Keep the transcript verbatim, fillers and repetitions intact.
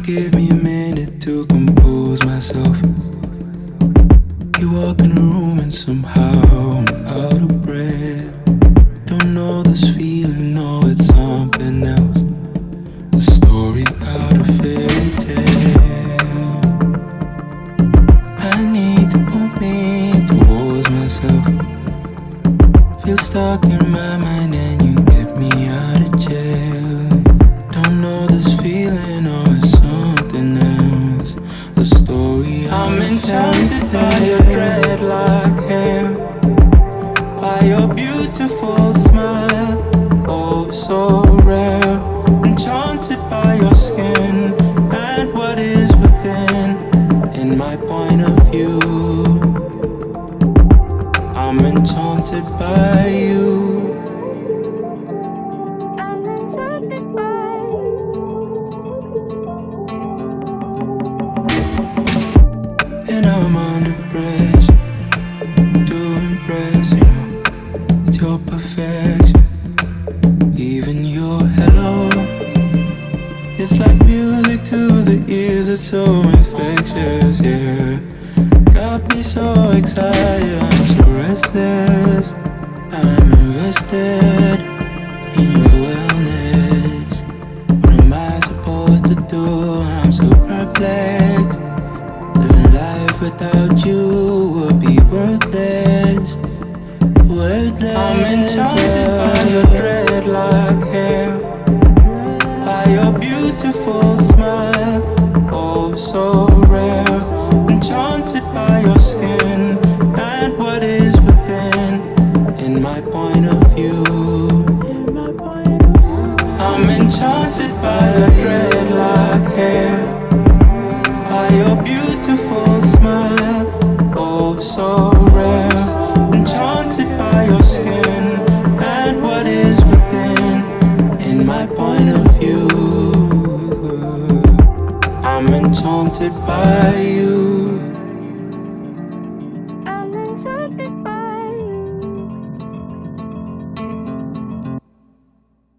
Give me a minute to compose myself. You walk in the room and somehow I'm out of breath. Don't know this feeling, no, it's something else. A story out of fairy tale. I need to pull me towards myself. Feel stuck in my mind and you get me out of jail. Don't know this feeling or it's something else. A story I'm enchanted by your dreadlock hair, by your beautiful smile, oh so rare. Enchanted by your skin and what is within. In my point of view, I'm enchanted by you. I'm enchanted by And I'm under pressure to impress, you know. It's your perfection, even your hello. It's like music to the ears, it's so infectious, yeah. Got me so excited, I'm so restless. I'm invested in your wellness. What am I supposed to do? I'm so perplexed. Living life without you would be worthless. Worthless. I'm enchanted by your dreadlock hair, by your beautiful smile, oh so rare. Enchanted by your skin and what is within. In my point of view, I'm enchanted by your dreadlock hair, by your beautiful smile, oh so rare. Enchanted by your skin and what is within. In my point of view, I'm enchanted by you.